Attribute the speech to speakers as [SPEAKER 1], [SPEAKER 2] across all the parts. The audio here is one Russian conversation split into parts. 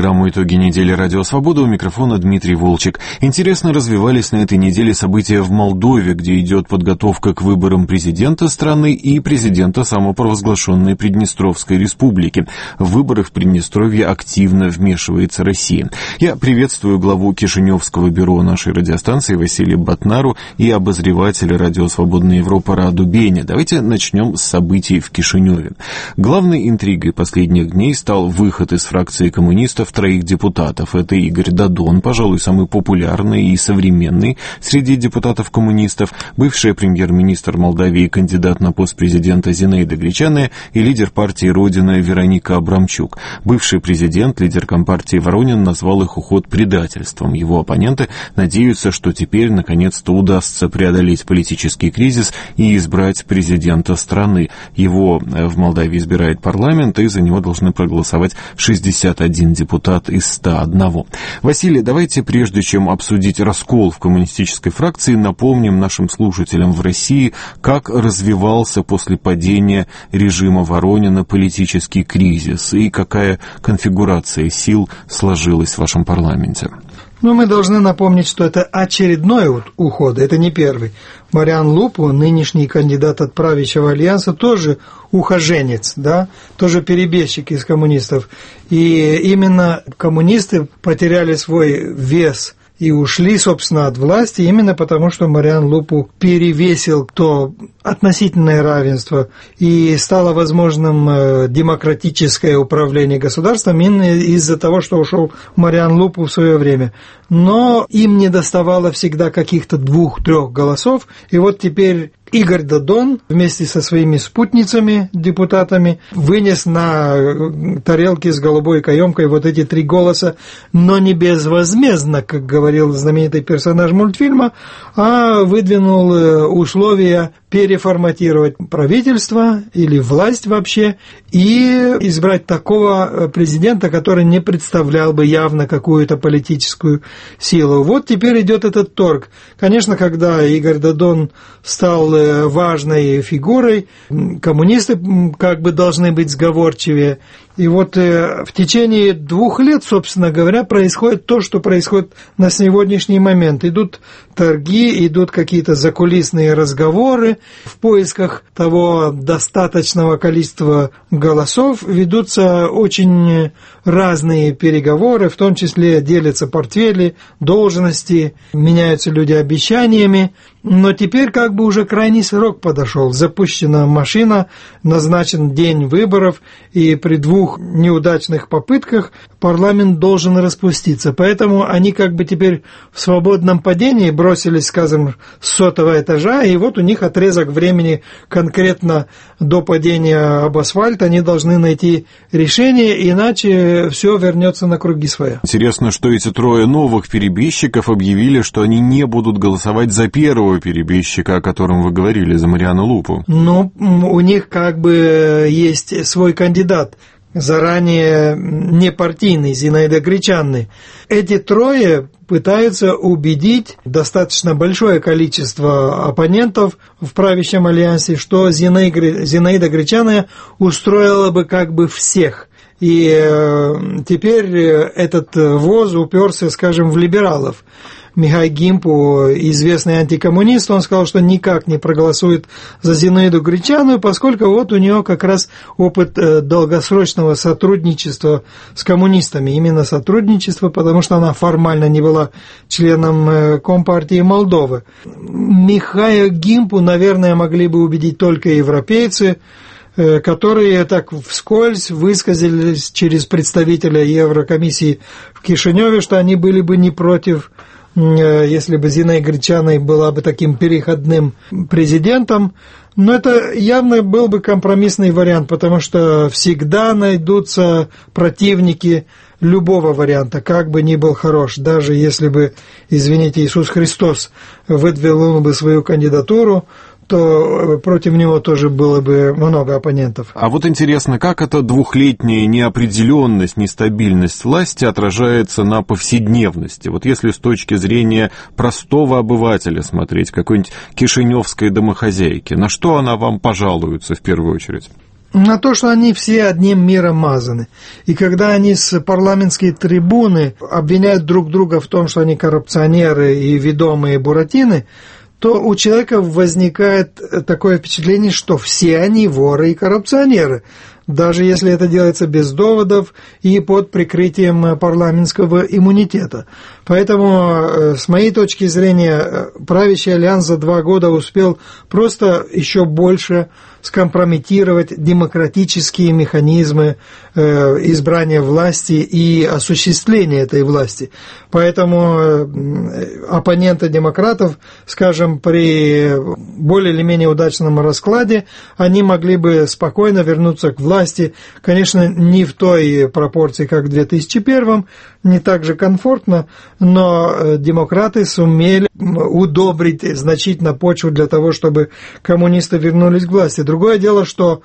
[SPEAKER 1] программу «Итоги недели. Радио Свобода». У микрофона Дмитрий Волчек. Интересно развивались на этой неделе события в Молдове, где идет подготовка к выборам президента страны и президента самопровозглашенной Приднестровской республики. В выборы в Приднестровье активно вмешивается Россия. Я приветствую главу Кишиневского бюро нашей радиостанции Василия Батнару и обозревателя «Радио Свободная Европа» Раду Беня. Давайте начнем с событий в Кишиневе. Главной интригой последних дней стал выход из фракции коммунистов 3 депутатов. Это Игорь Додон, пожалуй, самый популярный и современный среди депутатов-коммунистов, бывший премьер-министр Молдавии, кандидат на пост президента Зинаида Гречаная и лидер партии «Родина» Вероника Абрамчук. Бывший президент, лидер компартии Воронин, назвал их уход предательством. Его оппоненты надеются, что теперь наконец-то удастся преодолеть политический кризис и избрать президента страны. Его в Молдавии избирает парламент, и за него должны проголосовать 61 депутат из 101. Василий, давайте, прежде чем обсудить раскол в коммунистической фракции, напомним нашим слушателям в России, как развивался после падения режима Воронина политический кризис и какая конфигурация сил сложилась в вашем парламенте.
[SPEAKER 2] Мы должны напомнить, что это очередной уход, это не первый. Мариан Лупу, нынешний кандидат от правящего альянса, тоже ухаженец, да, тоже перебежчик из коммунистов. И именно коммунисты потеряли свой вес и ушли, собственно, от власти именно потому, что Мариан Лупу перевесил то относительное равенство и стало возможным демократическое управление государством именно из-за того, что ушел Мариан Лупу в свое время. Но им не доставало всегда каких-то 2-3 голосов, и вот теперь Игорь Додон вместе со своими спутницами, депутатами, вынес на тарелке с голубой каемкой вот эти 3 голоса, но не безвозмездно, как говорил знаменитый персонаж мультфильма, а выдвинул условия переформатировать правительство или власть вообще и избрать такого президента, который не представлял бы явно какую-то политическую силу. Вот теперь идет этот торг. Конечно, когда Игорь Додон стал важной фигурой, коммунисты как бы должны быть сговорчивее. И вот в течение 2 лет, собственно говоря, происходит то, что происходит на сегодняшний момент. Идут торги, идут какие-то закулисные разговоры. В поисках того достаточного количества голосов ведутся очень разные переговоры, в том числе делятся портфели, должности, меняются люди обещаниями. Но теперь как бы уже крайний срок подошел. Запущена машина, назначен день выборов, и при 2 неудачных попытках парламент должен распуститься. Поэтому они как бы теперь в свободном падении бросились, скажем, с 100-го этажа, и вот у них отрезок времени конкретно до падения об асфальт. Они должны найти решение, иначе все вернется на круги своя.
[SPEAKER 1] Интересно, что эти 3 новых перебежчиков объявили, что они не будут голосовать за первого перебежчика, о котором вы говорили, за Мариана Лупу.
[SPEAKER 2] У них как бы есть свой кандидат, заранее непартийный, Зинаида Гречаная. Эти 3 пытаются убедить достаточно большое количество оппонентов в правящем альянсе, что Зинаида Гречаная устроила бы как бы всех. И теперь этот воз уперся, скажем, в либералов. Михай Гимпу, известный антикоммунист, он сказал, что никак не проголосует за Зинаиду Гречаную, поскольку вот у него как раз опыт долгосрочного сотрудничества с коммунистами. Именно сотрудничество, потому что она формально не была членом Компартии Молдовы. Михая Гимпу, наверное, могли бы убедить только европейцы, которые так вскользь высказались через представителя Еврокомиссии в Кишиневе, что они были бы не против, если бы Зинаида Гречаная была бы таким переходным президентом. Но это явно был бы компромиссный вариант, потому что всегда найдутся противники любого варианта, как бы ни был хорош. Даже если бы, извините, Иисус Христос выдвинул бы свою кандидатуру, то против него тоже было бы много оппонентов.
[SPEAKER 1] А вот интересно, как эта 2-летняя неопределенность, нестабильность власти отражается на повседневности? Вот если с точки зрения простого обывателя смотреть, какой-нибудь кишиневской домохозяйки, на что она вам пожалуется в первую очередь?
[SPEAKER 2] На то, что они все одним миром мазаны. И когда они с парламентской трибуны обвиняют друг друга в том, что они коррупционеры и ведомые буратины, то у человека возникает такое впечатление, что все они воры и коррупционеры, даже если это делается без доводов и под прикрытием парламентского иммунитета. Поэтому, с моей точки зрения, правящий альянс за 2 года успел просто еще больше скомпрометировать демократические механизмы избрания власти и осуществления этой власти. Поэтому оппоненты демократов, скажем, при более или менее удачном раскладе, они могли бы спокойно вернуться к власти, конечно, не в той пропорции, как в 2001, не так же комфортно, но демократы сумели удобрить значительно почву для того, чтобы коммунисты вернулись к власти. Другое дело, что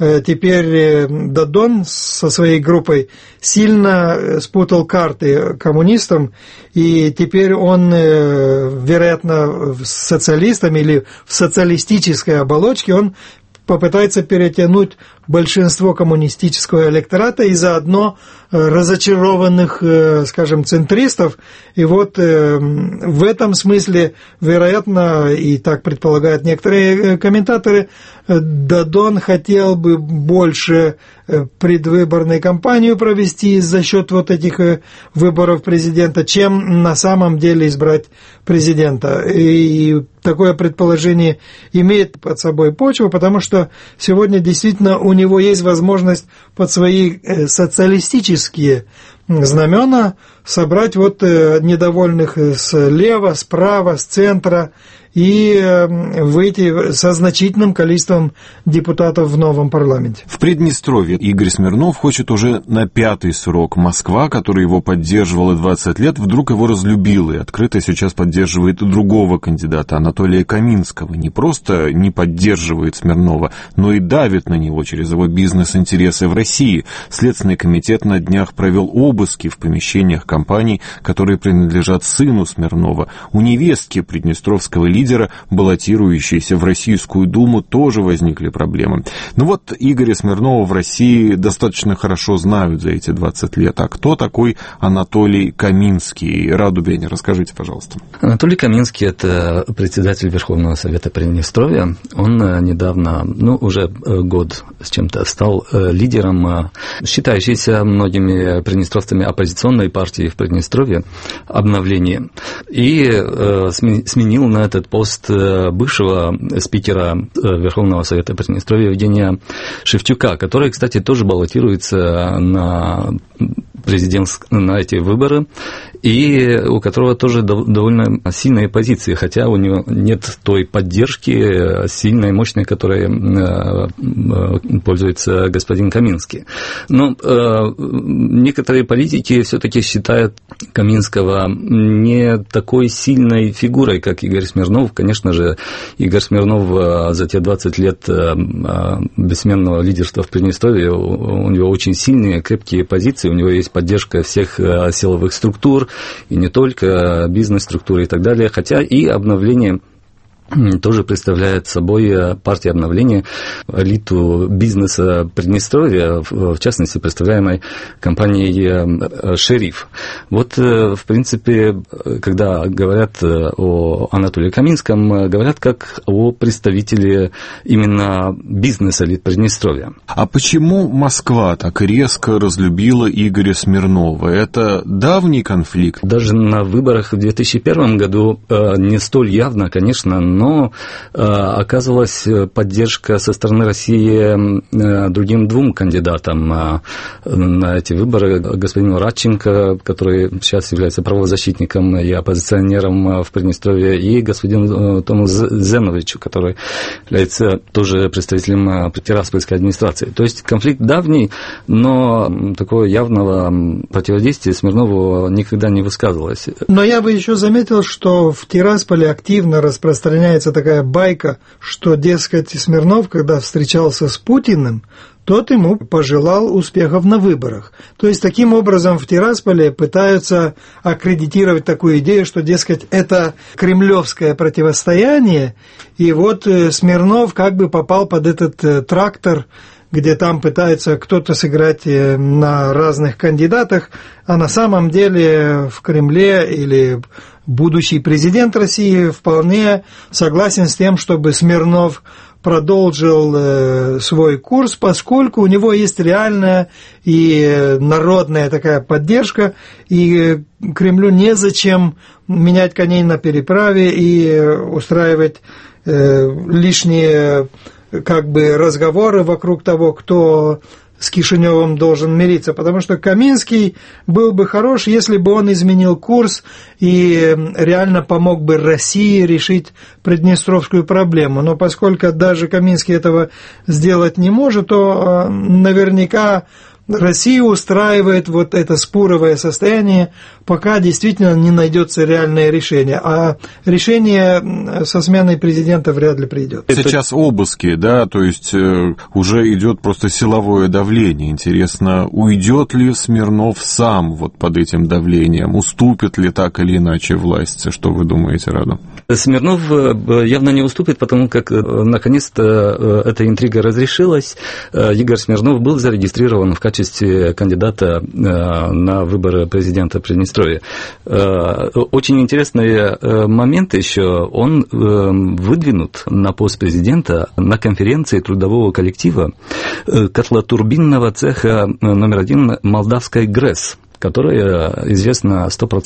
[SPEAKER 2] теперь Дадон со своей группой сильно спутал карты коммунистам, и теперь он, вероятно, с социалистами или в социалистической оболочке он попытается перетянуть большинство коммунистического электората и заодно разочарованных, скажем, центристов. И вот в этом смысле, вероятно, и так предполагают некоторые комментаторы, Дадон хотел бы больше предвыборную кампанию провести за счет вот этих выборов президента, чем на самом деле избрать президента. И такое предположение имеет под собой почву, потому что сегодня действительно у него есть возможность под свои социалистические знамена собрать вот недовольных слева, справа, с центра и выйти со значительным количеством депутатов в новом парламенте.
[SPEAKER 1] В Приднестровье Игорь Смирнов хочет уже на 5-й срок. Москва, которая его поддерживала 20 лет, вдруг его разлюбила и открыто сейчас поддерживает другого кандидата, Анатолия Каминского. Не просто не поддерживает Смирнова, но и давит на него через его бизнес-интересы в России. Следственный комитет на днях провел обыски в помещениях компаний, которые принадлежат сыну Смирнова. У невестки приднестровского лидера, баллотирующейся в Российскую Думу, тоже возникли проблемы. Но вот Игоря Смирнова в России достаточно хорошо знают за эти 20 лет. А кто такой Анатолий Каминский? Раду Беня, расскажите, пожалуйста.
[SPEAKER 3] Анатолий Каминский – это председатель Верховного Совета Приднестровья. Он недавно, уже год с чем-то, стал лидером считающейся многими приднестровцами оппозиционной партии в Приднестровье «Обновление». И сменил на этот пост бывшего спикера Верховного Совета Приднестровья Евгения Шевчука, который, кстати, тоже баллотируется на эти выборы, и у которого тоже довольно сильные позиции, хотя у него нет той поддержки сильной, мощной, которой пользуется господин Каминский. Но некоторые политики все-таки считают Каминского не такой сильной фигурой, как Игорь Смирнов. Конечно же, Игорь Смирнов за те 20 лет бессменного лидерства в Приднестровье, у него очень сильные, крепкие позиции, у него есть поддержка всех силовых структур, и не только бизнес-структуры и так далее, хотя и обновление тоже представляет собой партия обновления, элиту бизнеса Приднестровья, в частности, представляемой компанией «Шериф». Вот, в принципе, когда говорят о Анатолии Каминском, говорят как о представителе именно бизнес-элит Приднестровья.
[SPEAKER 1] А почему Москва так резко разлюбила Игоря Смирнова? Это давний конфликт?
[SPEAKER 3] Даже на выборах в 2001 году не столь явно, конечно, но оказывалась поддержка со стороны России другим 2 кандидатам на эти выборы. Господину Радченко, который сейчас является правозащитником и оппозиционером в Приднестровье, и господину Тому Зеновичу, который является тоже представителем Тираспольской администрации. То есть конфликт давний, но такого явного противодействия Смирнову никогда не высказывалось.
[SPEAKER 2] Но я бы еще заметил, что в Тирасполе активно распространяется такая байка, что, дескать, Смирнов, когда встречался с Путиным, тот ему пожелал успехов на выборах. То есть, таким образом, в Тирасполе пытаются аккредитировать такую идею, что, дескать, это кремлевское противостояние, и вот Смирнов как бы попал под этот трактор где там пытается кто-то сыграть на разных кандидатах, а на самом деле в Кремле или будущий президент России вполне согласен с тем, чтобы Смирнов продолжил свой курс, поскольку у него есть реальная и народная такая поддержка, и Кремлю незачем менять коней на переправе и устраивать лишние разговоры вокруг того, кто с Кишиневым должен мириться, потому что Каминский был бы хорош, если бы он изменил курс и реально помог бы России решить приднестровскую проблему. Но поскольку даже Каминский этого сделать не может, то наверняка Россию устраивает вот это споровое состояние, пока действительно не найдется реальное решение. А решение со сменой президента вряд ли придет.
[SPEAKER 1] Сейчас обыски, да, то есть уже идет просто силовое давление. Интересно, уйдет ли Смирнов сам вот под этим давлением? Уступит ли так или иначе власть? Что вы думаете, Рада?
[SPEAKER 3] Смирнов явно не уступит, потому как наконец-то эта интрига разрешилась. Игорь Смирнов был зарегистрирован в качестве кандидата на выборы президента Приднестровья. Очень интересный момент еще. Он выдвинут на пост президента на конференции трудового коллектива котлотурбинного цеха номер 1 молдавской ГРЭС, которая, известно,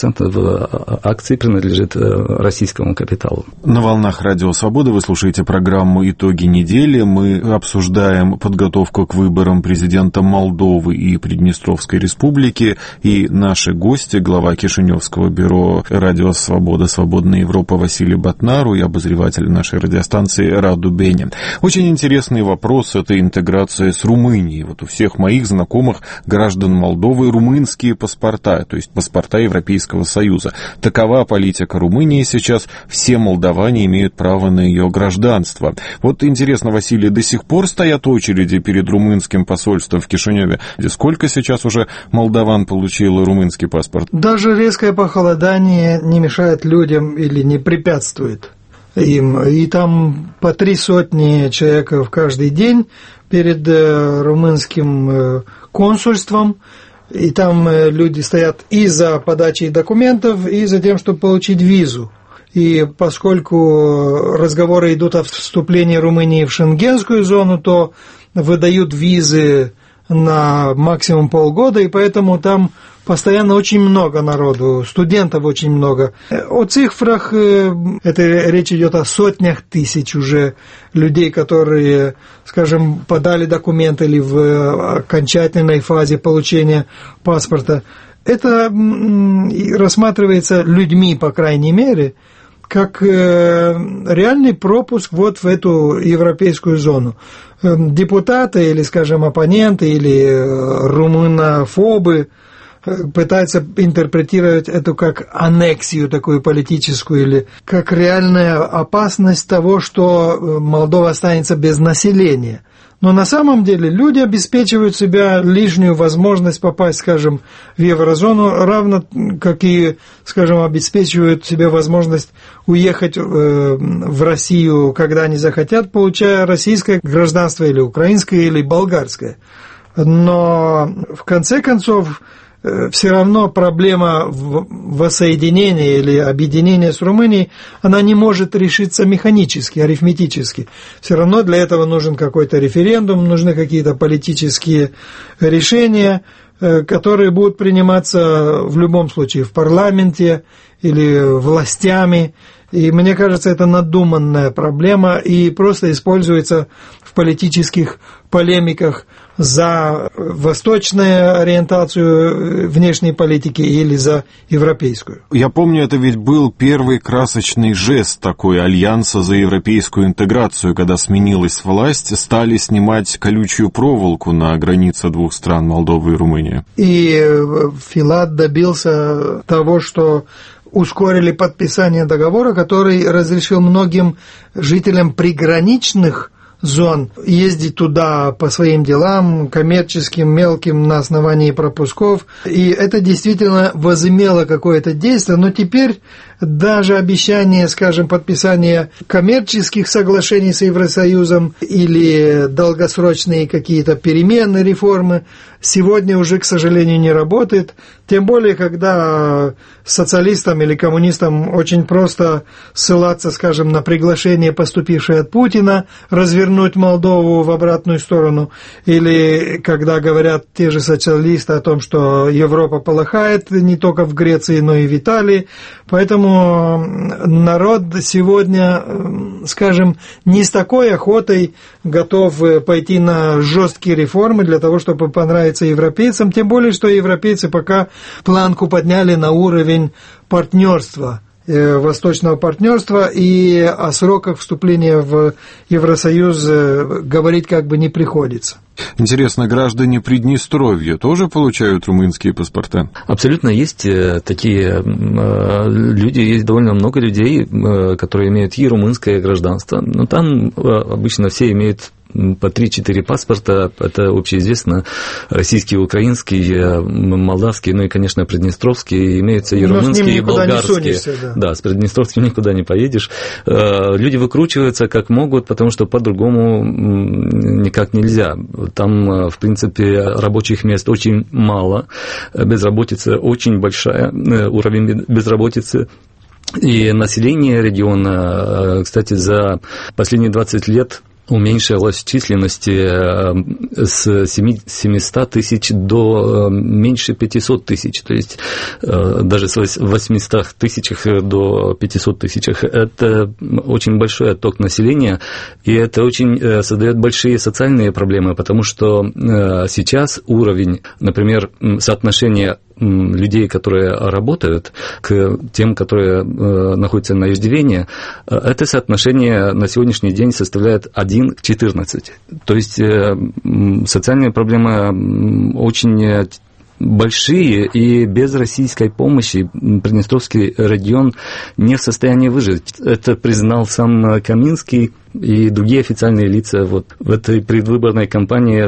[SPEAKER 3] 100% акций принадлежит российскому капиталу.
[SPEAKER 1] На волнах Радио Свобода вы слушаете программу «Итоги недели». Мы обсуждаем подготовку к выборам президента Молдовы и Приднестровской республики. И наши гости, глава Кишиневского бюро «Радио Свобода. Свободная Европа» Василий Батнару и обозреватель нашей радиостанции Раду Беня. Очень интересный вопрос – это интеграция с Румынией. Вот у всех моих знакомых граждан Молдовы румынские паспорта, то есть паспорта Европейского Союза. Такова политика Румынии сейчас. Все молдаване имеют право на ее гражданство. Вот интересно, Василий, до сих пор стоят очереди перед румынским посольством в Кишиневе? Сколько сейчас уже молдаван получило румынский паспорт?
[SPEAKER 2] Даже резкое похолодание не мешает людям или не препятствует им. И там по 300 человек в каждый день перед румынским консульством. И там люди стоят и за подачей документов, и за тем, чтобы получить визу. И поскольку разговоры идут о вступлении Румынии в Шенгенскую зону, то выдают визы на максимум полгода, и поэтому там постоянно очень много народу, студентов очень много. О цифрах, это речь идет о сотнях тысяч уже людей, которые, скажем, подали документы или в окончательной фазе получения паспорта. Это рассматривается людьми, по крайней мере, как реальный пропуск вот в эту европейскую зону. Депутаты или, скажем, оппоненты или румынофобы пытаются интерпретировать это как аннексию такую политическую или как реальная опасность того, что Молдова останется без населения. Но на самом деле люди обеспечивают себя лишнюю возможность попасть, скажем, в еврозону, равно как и, скажем, обеспечивают себе возможность уехать в Россию, когда они захотят, получая российское гражданство или украинское, или болгарское. Но в конце концов все равно проблема воссоединения или объединения с Румынией, она не может решиться механически, арифметически. Все равно для этого нужен какой-то референдум, нужны какие-то политические решения, которые будут приниматься в любом случае в парламенте или властями. И мне кажется, это надуманная проблема и просто используется в политических полемиках за восточную ориентацию внешней политики или за европейскую.
[SPEAKER 1] Я помню, это ведь был первый красочный жест такой альянса за европейскую интеграцию, когда сменилась власть, стали снимать колючую проволоку на границе двух стран, Молдовы и Румынии.
[SPEAKER 2] И Филат добился того, что ускорили подписание договора, который разрешил многим жителям приграничных зон, ездить туда по своим делам, коммерческим, мелким, на основании пропусков. И это действительно возымело какое-то действие, но теперь даже обещание, скажем, подписания коммерческих соглашений с Евросоюзом или долгосрочные какие-то перемены, реформы, сегодня уже, к сожалению, не работает. Тем более, когда социалистам или коммунистам очень просто ссылаться, скажем, на приглашение, поступившее от Путина, развернуть Молдову в обратную сторону, или когда говорят те же социалисты о том, что Европа полыхает не только в Греции, но и в Италии. Поэтому народ сегодня, скажем, не с такой охотой готов пойти на жесткие реформы для того, чтобы понравиться европейцам, тем более, что европейцы пока планку подняли на уровень партнерства, восточного партнерства, и о сроках вступления в Евросоюз говорить как бы не приходится.
[SPEAKER 1] Интересно, граждане Приднестровья тоже получают румынские паспорта?
[SPEAKER 3] Абсолютно есть такие люди, есть довольно много людей, которые имеют и румынское гражданство, но там обычно все имеют по 3-4 паспорта, это общеизвестно, российский, украинский, молдавский, ну и, конечно, приднестровский, имеются и румынские, и болгарские. Да, с приднестровским никуда не поедешь. Люди выкручиваются как могут, потому что по-другому никак нельзя. Там, в принципе, рабочих мест очень мало, безработица очень большая, уровень безработицы. И население региона, кстати, за последние 20 лет уменьшилась в численности с 700 тысяч до меньше 500 тысяч, то есть даже с 800 тысячах до 500 тысячах. Это очень большой отток населения, и это очень создает большие социальные проблемы, потому что сейчас уровень, например, соотношения людей, которые работают, к тем, которые находятся на иждивении, это соотношение на сегодняшний день составляет 1 к 14. То есть социальные проблемы очень большие, и без российской помощи Приднестровский регион не в состоянии выжить. Это признал сам Каминский и другие официальные лица. Вот в этой предвыборной кампании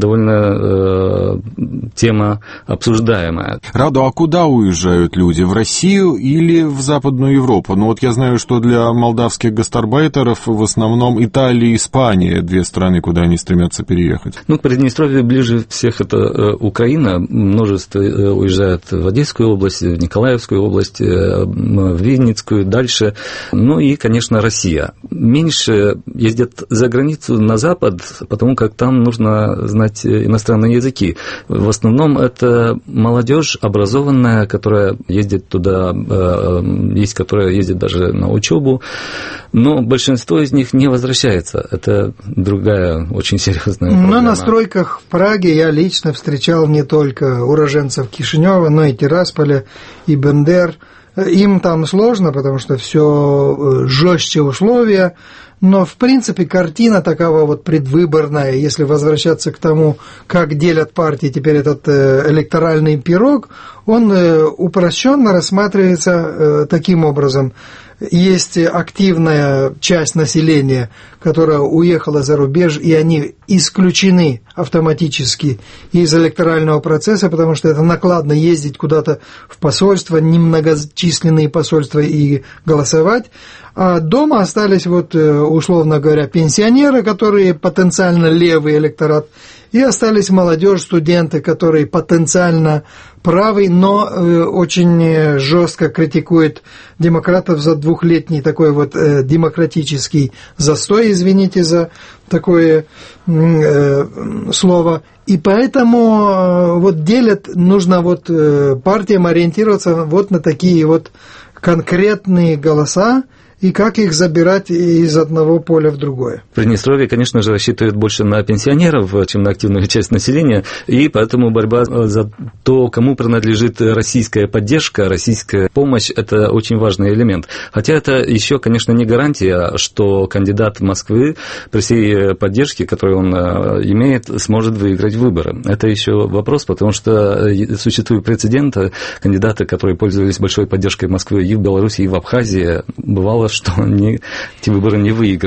[SPEAKER 3] довольно тема обсуждаемая.
[SPEAKER 1] Радо, а куда уезжают люди? В Россию или в Западную Европу? Ну вот я знаю, что для молдавских гастарбайтеров в основном Италия и Испания, две страны, куда они стремятся переехать.
[SPEAKER 3] Ну, к Приднестровью ближе всех это Украина. Множество уезжают в Одесскую область, в Николаевскую область, в Винницкую, дальше. Ну и, конечно, Россия. Меньше ездят за границу на Запад, потому как там нужно знать иностранные языки. В основном это молодежь образованная, которая ездит туда, есть, которая ездит даже на учебу, но большинство из них не возвращается. Это другая очень серьезная проблема.
[SPEAKER 2] Но на стройках в Праге я лично встречал не только уроженцев Кишинева, но и Тирасполя, и Бендер. Им там сложно, потому что все жестче условия, но в принципе картина такова вот предвыборная, если возвращаться к тому, как делят партии теперь этот электоральный пирог, он упрощенно рассматривается таким образом. Есть активная часть населения, которая уехала за рубеж, и они исключены автоматически из электорального процесса, потому что это накладно ездить куда-то в посольство, немногочисленные посольства и голосовать. А дома остались, вот, условно говоря, пенсионеры, которые потенциально левый электорат, и остались молодежь, студенты, которые потенциально правый, но очень жестко критикует демократов за двухлетний такой вот демократический застой, извините за такое слово. И поэтому вот делят, нужно вот партиям ориентироваться вот на такие вот конкретные голоса, и как их забирать из одного поля в другое.
[SPEAKER 3] Приднестровье, конечно же, рассчитывает больше на пенсионеров, чем на активную часть населения, и поэтому борьба за то, кому принадлежит российская поддержка, российская помощь, это очень важный элемент. Хотя это еще, конечно, не гарантия, что кандидат Москвы при всей поддержке, которую он имеет, сможет выиграть выборы. Это еще вопрос, потому что существуют прецеденты, кандидаты, которые пользовались большой поддержкой Москвы и в Беларуси, и в Абхазии, бывало, что они эти выборы не выигрывали.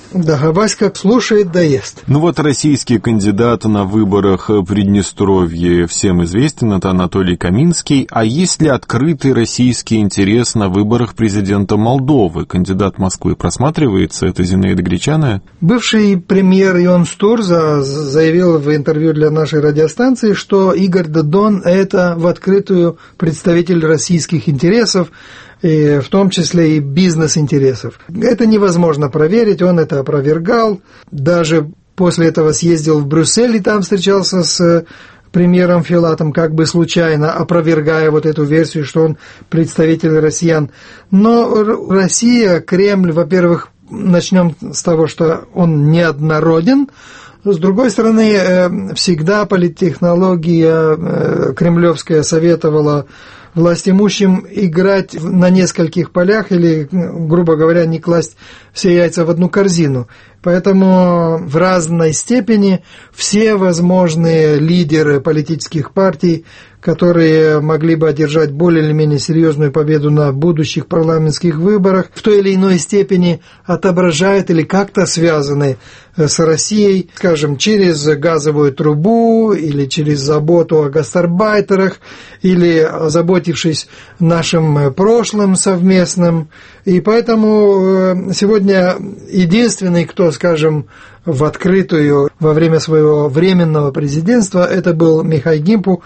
[SPEAKER 2] Да, Габаська слушает да ест.
[SPEAKER 1] Ну вот российский кандидат на выборах Приднестровья всем известен, это Анатолий Каминский. А есть ли открытый российский интерес на выборах президента Молдовы? Кандидат Москвы просматривается, это Зинаида Гречаная?
[SPEAKER 2] Бывший премьер Ион Стурза заявил в интервью для нашей радиостанции, что Игорь Додон – это в открытую представитель российских интересов, и в том числе и бизнес-интересов. Это невозможно проверить, он это опровергал. Даже после этого съездил в Брюссель и там встречался с премьером Филатом, как бы случайно опровергая вот эту версию, что он представитель россиян. Но Россия, Кремль, во-первых, начнем с того, что он неоднороден. С другой стороны, всегда политтехнология кремлевская советовала властимущим играть на нескольких полях или, грубо говоря, не класть все яйца в одну корзину. Поэтому в разной степени все возможные лидеры политических партий, которые могли бы одержать более или менее серьезную победу на будущих парламентских выборах, в той или иной степени отображают или как-то связаны с Россией, скажем, через газовую трубу или через заботу о гастарбайтерах, или озаботившись нашим прошлым совместным. И поэтому сегодня единственный, кто, скажем, в открытую во время своего временного президентства, это был Михай Гимпу,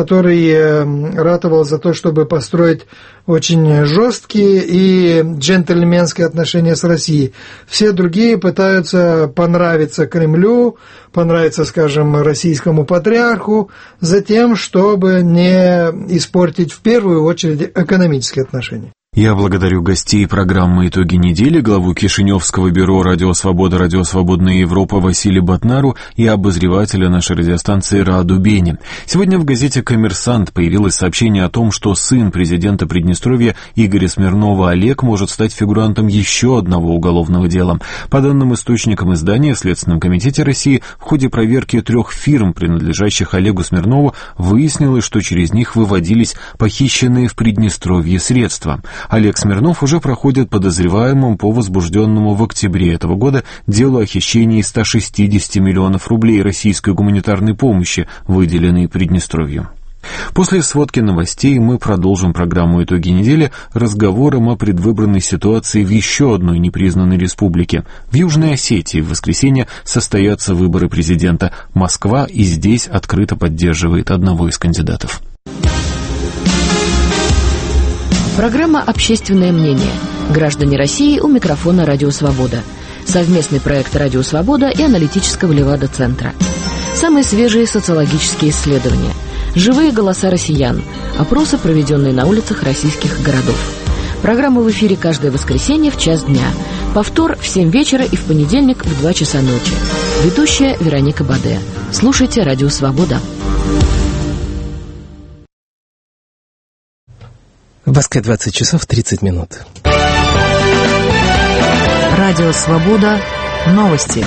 [SPEAKER 2] который ратовал за то, чтобы построить очень жесткие и джентльменские отношения с Россией. Все другие пытаются понравиться Кремлю, понравиться, скажем, российскому патриарху, за тем, чтобы не испортить в первую очередь экономические отношения.
[SPEAKER 1] Я благодарю гостей программы «Итоги недели», главу Кишиневского бюро «Радио Свобода», «Радио Свободная Европа» Василия Батнару и обозревателя нашей радиостанции Рааду Бени. Сегодня в газете «Коммерсант» появилось сообщение о том, что сын президента Приднестровья Игоря Смирнова Олег может стать фигурантом еще одного уголовного дела. По данным источникам издания, в Следственном комитете России в ходе проверки 3 фирм, принадлежащих Олегу Смирнову, выяснилось, что через них выводились похищенные в Приднестровье средства. Олег Смирнов уже проходит подозреваемым по возбужденному в октябре этого года делу о хищении 160 миллионов рублей российской гуманитарной помощи, выделенной Приднестровью. После сводки новостей мы продолжим программу «Итоги недели» разговором о предвыборной ситуации в еще одной непризнанной республике. В Южной Осетии в воскресенье состоятся выборы президента. Москва и здесь открыто поддерживает одного из кандидатов.
[SPEAKER 4] Программа «Общественное мнение». Граждане России, у микрофона «Радио Свобода». Совместный проект «Радио Свобода» и аналитического Левада-центра. Самые свежие социологические исследования. Живые голоса россиян. Опросы, проведенные на улицах российских городов. Программа в эфире каждое воскресенье в час дня. Повтор в 7 вечера и в понедельник в 2 часа ночи. Ведущая Вероника Баде. Слушайте «Радио Свобода».
[SPEAKER 5] В Москве 20 часов 30 минут.
[SPEAKER 4] Радио Свобода. Новости.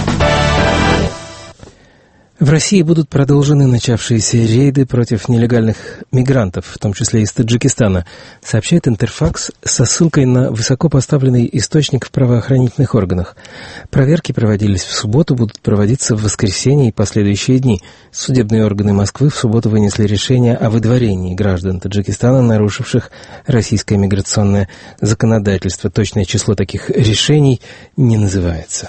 [SPEAKER 5] В России будут продолжены начавшиеся рейды против нелегальных мигрантов, в том числе из Таджикистана, сообщает Интерфакс со ссылкой на высокопоставленный источник в правоохранительных органах. Проверки проводились в субботу, будут проводиться в воскресенье и последующие дни. Судебные органы Москвы в субботу вынесли решение о выдворении граждан Таджикистана, нарушивших российское миграционное законодательство. Точное число таких решений не называется.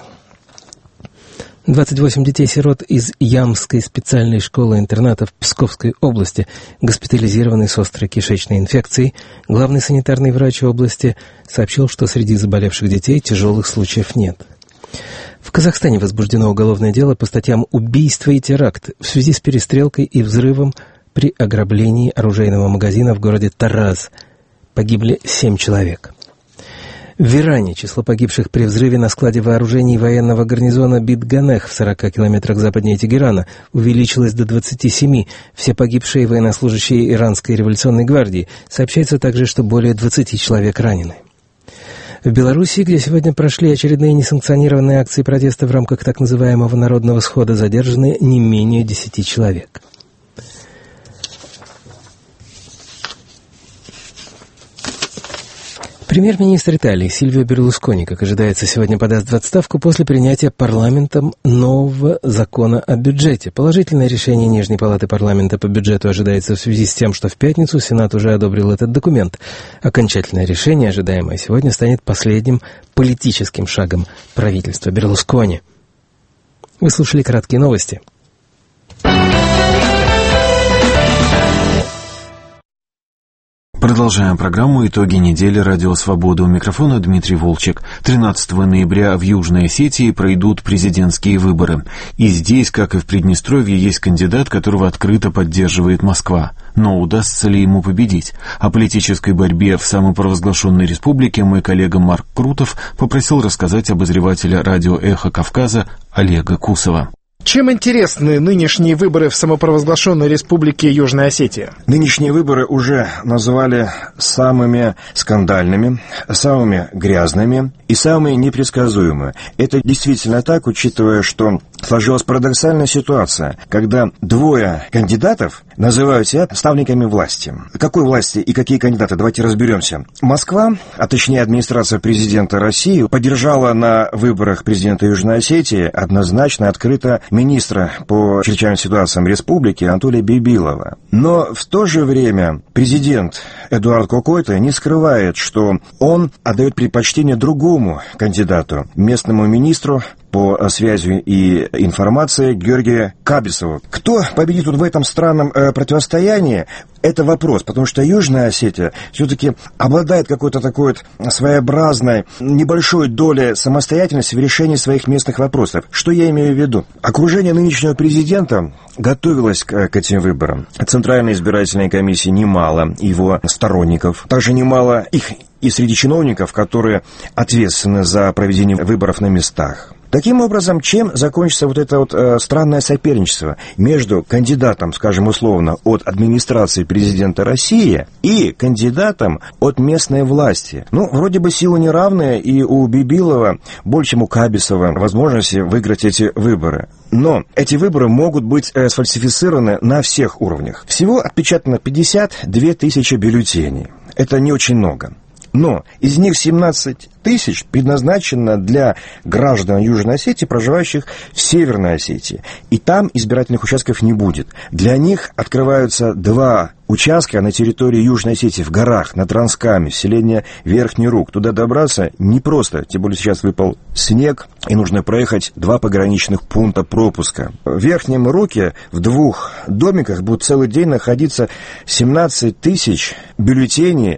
[SPEAKER 5] 28 детей-сирот из Ямской специальной школы-интерната в Псковской области госпитализированы с острой кишечной инфекцией. Главный санитарный врач области сообщил, что среди заболевших детей тяжелых случаев нет. В Казахстане возбуждено уголовное дело по статьям «Убийство» и «Теракт» в связи с перестрелкой и взрывом при ограблении оружейного магазина в городе Тараз. Погибли 7 человек. В Иране число погибших при взрыве на складе вооружений военного гарнизона Бидганех в 40 километрах западнее Тегерана увеличилось до 27. Все погибшие военнослужащие Иранской революционной гвардии. Сообщается также, что более 20 человек ранены. В Белоруссии, где сегодня прошли очередные несанкционированные акции протеста в рамках так называемого народного схода, задержаны не менее 10 человек. Премьер-министр Италии Сильвио Берлускони, как ожидается, сегодня подаст в отставку после принятия парламентом нового закона о бюджете. Положительное решение Нижней палаты парламента по бюджету ожидается в связи с тем, что в пятницу Сенат уже одобрил этот документ. Окончательное решение, ожидаемое сегодня, станет последним политическим шагом правительства Берлускони. Вы слушали краткие новости.
[SPEAKER 1] Продолжаем программу «Итоги недели. Радио Свобода». У микрофона Дмитрий Волчек. 13 ноября в Южной Осетии пройдут президентские выборы. И здесь, как и в Приднестровье, есть кандидат, которого открыто поддерживает Москва. Но удастся ли ему победить? О политической борьбе в самопровозглашенной республике мой коллега Марк Крутов попросил рассказать обозревателя радио «Эхо Кавказа» Олега Кусова.
[SPEAKER 6] Чем интересны нынешние выборы в самопровозглашенной республике Южная Осетия?
[SPEAKER 7] Нынешние выборы уже назвали самыми скандальными, самыми грязными и самыми непредсказуемыми. Это действительно так, учитывая, что сложилась парадоксальная ситуация, когда двое кандидатов называют себя ставленниками власти. Какой власти и какие кандидаты? Давайте разберемся. Москва, а точнее администрация президента России, поддержала на выборах президента Южной Осетии однозначно, открыто министра по чрезвычайным ситуациям республики Анатолия Бибилова. Но в то же время президент Эдуард Кокойто не скрывает, что он отдает предпочтение другому кандидату, местному министру по связи и информации Георгию Кабисову. Кто победит в этом странном противостоянии? Это вопрос, потому что Южная Осетия все-таки обладает какой-то такой своеобразной небольшой долей самостоятельности в решении своих местных вопросов. Что я имею в виду? Окружение нынешнего президента готовилось к этим выборам. Центральной избирательной комиссии немало его сторонников, также немало их и среди чиновников, которые ответственны за проведение выборов на местах. Таким образом, чем закончится вот это вот странное соперничество между кандидатом, скажем условно, от администрации президента России и кандидатом от местной власти? Ну, вроде бы силы неравные, и у Бибилова больше, чем у Кабисова, возможности выиграть эти выборы. Но эти выборы могут быть сфальсифицированы на всех уровнях. Всего отпечатано 52 тысячи бюллетеней. Это не очень много. Но из них 17 тысяч предназначено для граждан Южной Осетии, проживающих в Северной Осетии. И там избирательных участков не будет. Для них открываются два участка на территории Южной Осетии, в горах, на Транскаме, селение Верхний Рук. Туда добраться непросто, тем более сейчас выпал снег, и нужно проехать 2 пограничных пункта пропуска. В Верхнем Руке в 2 домиках будут целый день находиться 17 тысяч бюллетеней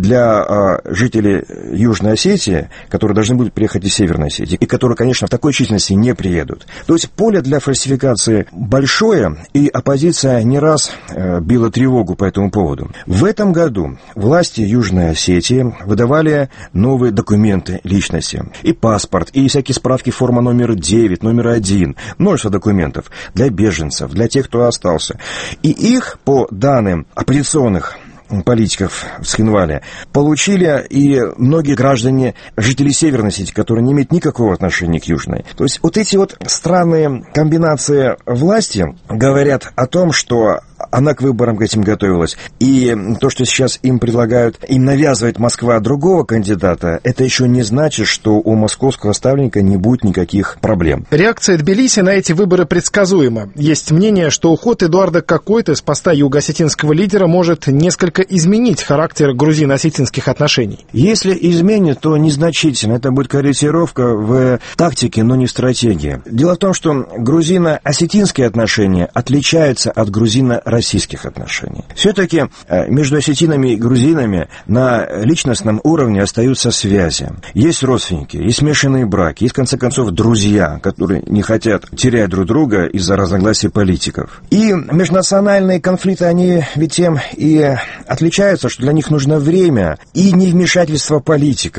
[SPEAKER 7] для жителей Южной Осетии, которые должны будут приехать из Северной Осетии, и которые, конечно, в такой численности не приедут. То есть поле для фальсификации большое, и оппозиция не раз била тревогу по этому поводу. В этом году власти Южной Осетии выдавали новые документы личности. И паспорт, и всякие справки форма номер 9, номер 1. Множество документов для беженцев, для тех, кто остался. И их, по данным оппозиционных политиков в Цхинвале, получили и многие граждане, жители Северной Осетии, которые не имеют никакого отношения к Южной. То есть вот эти вот странные комбинации власти говорят о том, что она к выборам к этим готовилась. И то, что сейчас им предлагают, им навязывает Москва другого кандидата, это еще не значит, что у московского ставленника не будет никаких проблем.
[SPEAKER 6] Реакция Тбилиси на эти выборы предсказуема. Есть мнение, что уход Эдуарда Кокойто с поста юго-осетинского лидера может несколько изменить характер грузино-осетинских отношений.
[SPEAKER 7] Если изменит, то незначительно. Это будет корректировка в тактике, но не в стратегии. Дело в том, что грузино-осетинские отношения отличаются от грузино-российских отношений. Все-таки между осетинами и грузинами на личностном уровне остаются связи. Есть родственники, есть смешанные браки, есть, в конце концов, друзья, которые не хотят терять друг друга из-за разногласий политиков. И межнациональные конфликты, они ведь тем и отличаются, что для них нужно время и невмешательство политиков.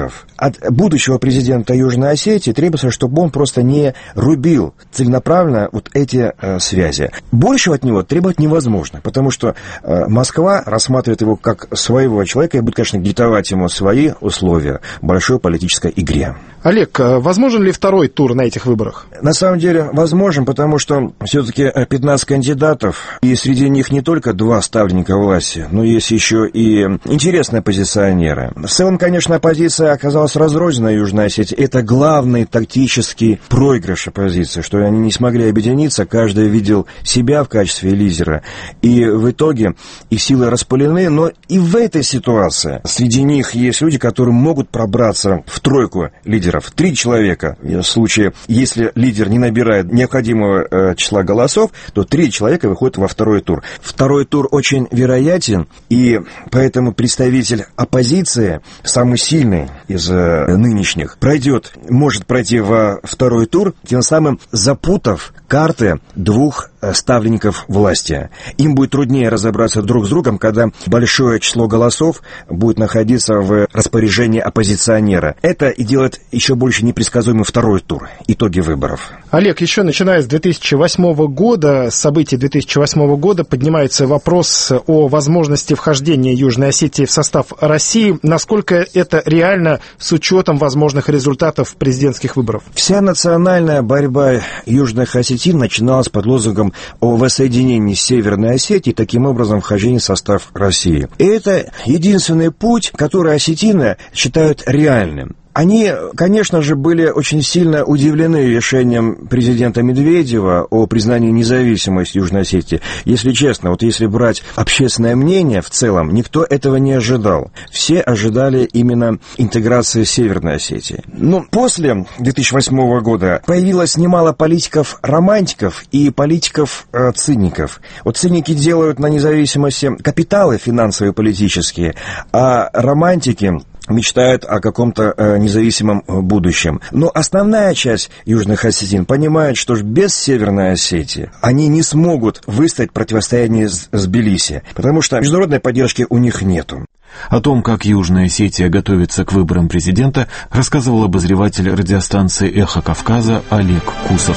[SPEAKER 7] от будущего президента Южной Осетии требуется, чтобы он просто не рубил целенаправленно вот эти связи. Большего от него требовать невозможно, потому что Москва рассматривает его как своего человека и будет, конечно, диктовать ему свои условия в большой политической игре.
[SPEAKER 6] Олег, возможен ли второй тур на этих выборах?
[SPEAKER 7] На самом деле возможен, потому что все-таки 15 кандидатов, и среди них не только 2 ставленника власти, но есть еще и интересные оппозиционеры. В целом, конечно, оппозиция оказалась разрознена в Южной Осетии. Это главный тактический проигрыш оппозиции, что они не смогли объединиться, каждый видел себя в качестве лидера. И в итоге их силы распылены, но и в этой ситуации среди них есть люди, которые могут пробраться в тройку лидеров. 3 человека. В случае, если лидер не набирает необходимого числа голосов, то 3 человека выходят во второй тур. Второй тур очень вероятен, и поэтому представитель оппозиции, самый сильный из нынешних, может пройти во второй тур, тем самым запутав карты 2 ставленников власти. Им будет труднее разобраться друг с другом, когда большое число голосов будет находиться в распоряжении оппозиционера. Это и делает еще больше непредсказуемый второй тур, итоги выборов.
[SPEAKER 6] Олег, еще начиная с 2008 года, с событий 2008 года, поднимается вопрос о возможности вхождения Южной Осетии в состав России. Насколько это реально с учетом возможных результатов президентских выборов?
[SPEAKER 7] Вся национальная борьба южных осетин начиналась под лозунгом о воссоединении Северной Осетии, таким образом вхождении в состав России. И это единственный путь, который осетины считают реальным. Они, конечно же, были очень сильно удивлены решением президента Медведева о признании независимости Южной Осетии. Если честно, вот если брать общественное мнение в целом, никто этого не ожидал. Все ожидали именно интеграции Северной Осетии. Но после 2008 года появилось немало политиков-романтиков и политиков-циников. Вот циники делают на независимости капиталы финансовые и политические, а романтики мечтают о каком-то независимом будущем. Но основная часть южных осетин понимает, что без Северной Осетии они не смогут выстоять в противостоянии с Тбилиси, потому что международной поддержки у них нету.
[SPEAKER 1] О том, как Южная Осетия готовится к выборам президента, рассказывал обозреватель радиостанции «Эхо Кавказа» Олег Кусов.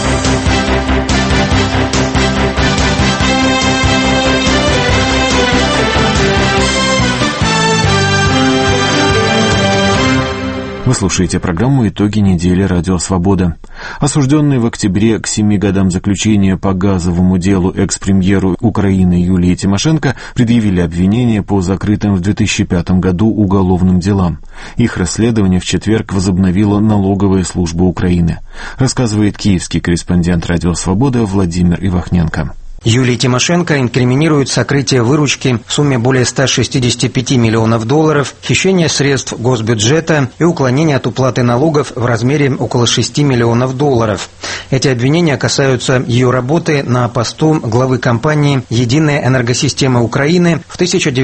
[SPEAKER 1] Вы слушаете программу «Итоги недели. Радио Свобода». Осужденный в октябре к 7 годам заключения по газовому делу экс-премьеру Украины Юлии Тимошенко предъявили обвинения по закрытым в 2005 году уголовным делам. Их расследование в четверг возобновила налоговая служба Украины. Рассказывает киевский корреспондент «Радио Свобода» Владимир Ивахненко.
[SPEAKER 8] Юлии Тимошенко инкриминируют сокрытие выручки в сумме более 165 миллионов долларов, хищение средств госбюджета и уклонение от уплаты налогов в размере около 6 миллионов долларов. Эти обвинения касаются ее работы на посту главы компании «Единая энергосистема Украины» в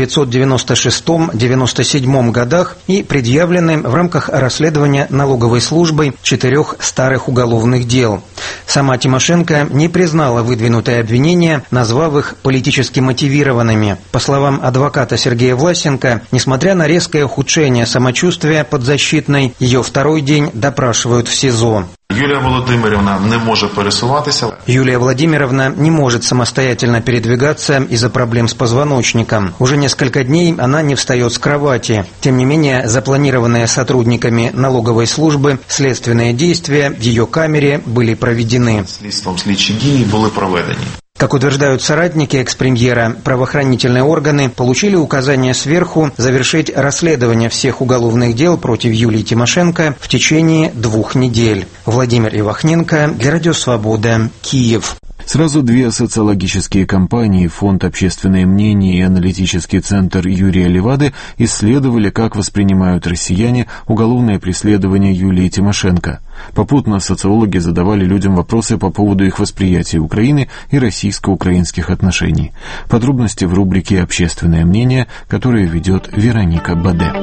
[SPEAKER 8] 1996-97 годах и предъявлены в рамках расследования налоговой службой 4 старых уголовных дел. Сама Тимошенко не признала выдвинутые обвинения, назвав их политически мотивированными. По словам адвоката Сергея Власенко, несмотря на резкое ухудшение самочувствия подзащитной, ее второй день допрашивают в СИЗО.
[SPEAKER 9] Юлия Владимировна не может пересуватися.
[SPEAKER 8] Юлия Владимировна не может самостоятельно передвигаться из-за проблем с позвоночником. Уже несколько дней она не встает с кровати. Тем не менее, запланированные сотрудниками налоговой службы следственные действия в ее камере были проведены.
[SPEAKER 9] Слідством слідчі дії були проведені.
[SPEAKER 8] Как утверждают соратники экс-премьера, правоохранительные органы получили указание сверху завершить расследование всех уголовных дел против Юлии Тимошенко в течение 2 недель. Владимир Ивахненко для Радио Свобода, Киев.
[SPEAKER 1] Сразу 2 социологические компании, Фонд «Общественное мнение» и аналитический центр Юрия Левады исследовали, как воспринимают россияне уголовное преследование Юлии Тимошенко. Попутно социологи задавали людям вопросы по поводу их восприятия Украины и российско-украинских отношений. Подробности в рубрике «Общественное мнение», которую ведет Вероника Баде.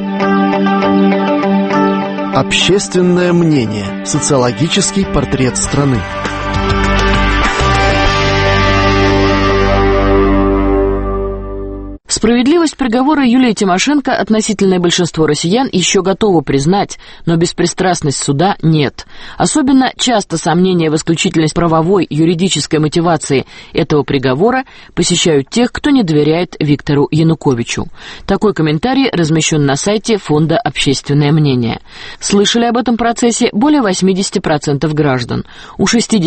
[SPEAKER 10] Общественное мнение. Социологический портрет страны.
[SPEAKER 4] Справедливо Справедливость приговора Юлии Тимошенко относительное большинство россиян еще готово признать, но беспристрастность суда нет. Особенно часто сомнения в исключительность правовой, юридической мотивации этого приговора посещают тех, кто не доверяет Виктору Януковичу. Такой комментарий размещен на сайте Фонда «Общественное мнение». Слышали об этом процессе более 80% граждан. У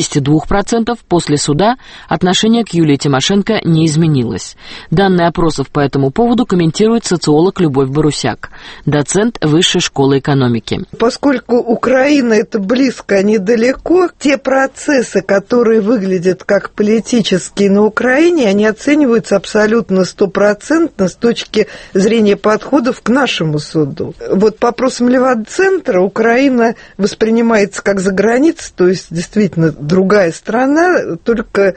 [SPEAKER 4] 62% после суда отношение к Юлии Тимошенко не изменилось. Данные опросов по этому поводу комментирует социолог Любовь Борусяк, доцент Высшей школы экономики.
[SPEAKER 11] Поскольку Украина — это близко, а недалеко, те процессы, которые выглядят как политические на Украине, они оцениваются абсолютно стопроцентно с точки зрения подходов к нашему суду. Вот по опросам Левада-центра Украина воспринимается как за границей, то есть действительно другая страна, только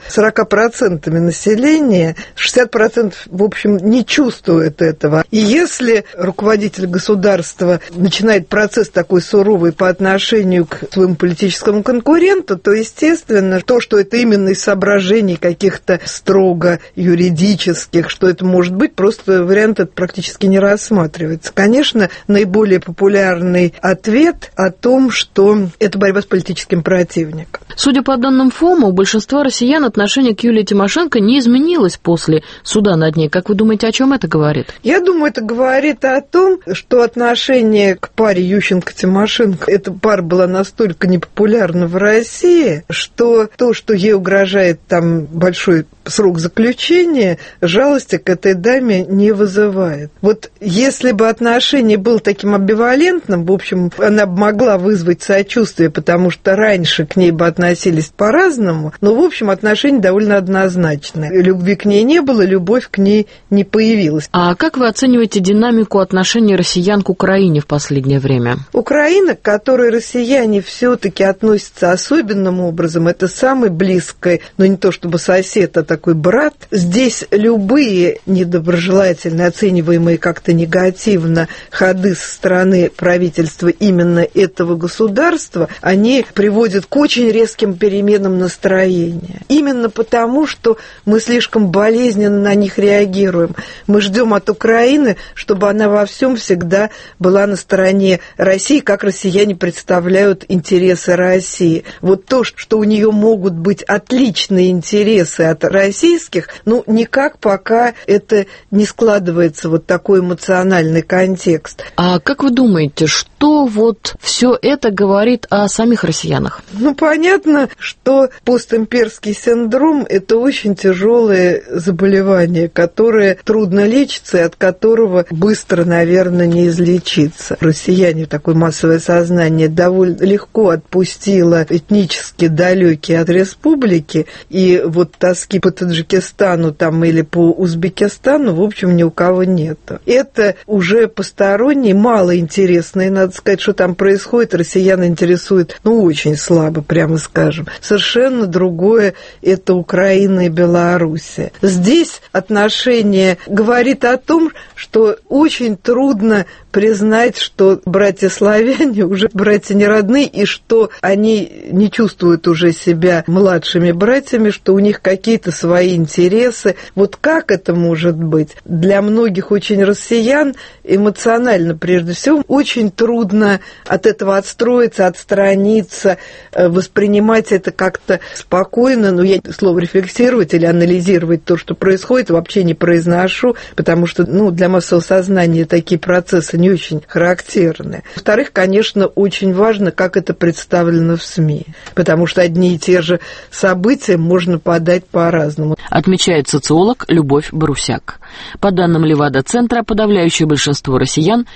[SPEAKER 11] 40% населения, 60% в общем не чувствует этого. И если руководитель государства начинает процесс такой суровый по отношению к своему политическому конкуренту, то, естественно, то, что это именно из соображений каких-то строго юридических, что это может быть, просто вариант этот практически не рассматривается. Конечно, наиболее популярный ответ о том, что это борьба с политическим противником.
[SPEAKER 4] Судя по данным ФОМа, у большинства россиян отношение к Юлии Тимошенко не изменилось после суда над ней. Как вы думаете, о чем это говорит?
[SPEAKER 11] Я думаю, это говорит о том, что отношение к паре Ющенко-Тимошенко, эта пара была настолько непопулярна в России, что то, что ей угрожает там большой срок заключения, жалости к этой даме не вызывает. Вот если бы отношение было таким амбивалентным, в общем, она бы могла вызвать сочувствие, потому что раньше к ней бы относились по-разному, но, в общем, отношение довольно однозначное. Любви к ней не было, любовь к ней не появилась.
[SPEAKER 4] А как вы оцениваете динамику отношений россиян к Украине в последнее время?
[SPEAKER 11] Украина, к которой россияне все-таки относятся особенным образом, это самый близкий, но не то чтобы сосед, а такой брат. Здесь любые недоброжелательные, оцениваемые как-то негативно ходы со стороны правительства именно этого государства, они приводят к очень резким переменам настроения. Именно потому, что мы слишком болезненно на них реагируем. Мы ждем от Украины, чтобы она во всем всегда была на стороне России, как россияне представляют интересы России. Вот то, что у нее могут быть отличные интересы от российских, ну, никак пока это не складывается, вот такой эмоциональный контекст.
[SPEAKER 4] А как вы думаете, что вот все это говорит о самих россиянах?
[SPEAKER 11] Ну, понятно, что постимперский синдром – это очень тяжелое заболевание, которое трудно лечится и от которого быстро, наверное, не излечиться. Россияне, такое массовое сознание, довольно легко отпустило этнически далекие от республики, и вот тоски по Таджикистану там или по Узбекистану, в общем, ни у кого нет. Это уже посторонние, малоинтересные, надо сказать, что там происходит, россиян интересует, ну, очень слабо, прямо скажем. Совершенно другое – это Украина и Белоруссия. Здесь отношение говорит о том, что очень трудно признать, что братья-славяне уже братья не родные, и что они не чувствуют уже себя младшими братьями, что у них какие-то свои интересы. Вот как это может быть? Для многих очень россиян эмоционально, прежде всего, очень трудно от этого отстроиться, отстраниться, воспринимать это как-то спокойно. Но я слово «рефлексировать» или «анализировать» то, что происходит, вообще не произношу, потому что для массового сознания такие процессы не очень характерны. Во-вторых, конечно, очень важно, как это представлено в СМИ, потому что одни и те же события можно подать по-разному.
[SPEAKER 4] Отмечает социолог Любовь Борусяк. По данным Левада-центра, подавляющее большинство россиян,